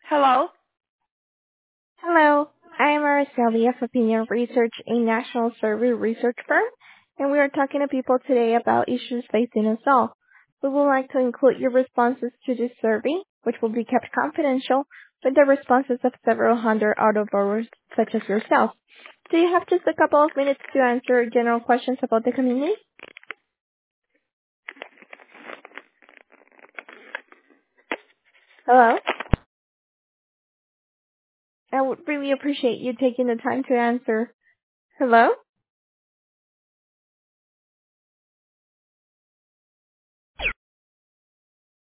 Hello? Hello, I am Araceli of Opinion Research, a national survey research firm, and we are talking to people today about issues facing us all. We would like to include your responses to this survey, which will be kept confidential, with the responses of several hundred other borrowers such as yourself. Do you have just a couple of minutes to answer general questions about the community? Hello? I would really appreciate you taking the time to answer. Hello?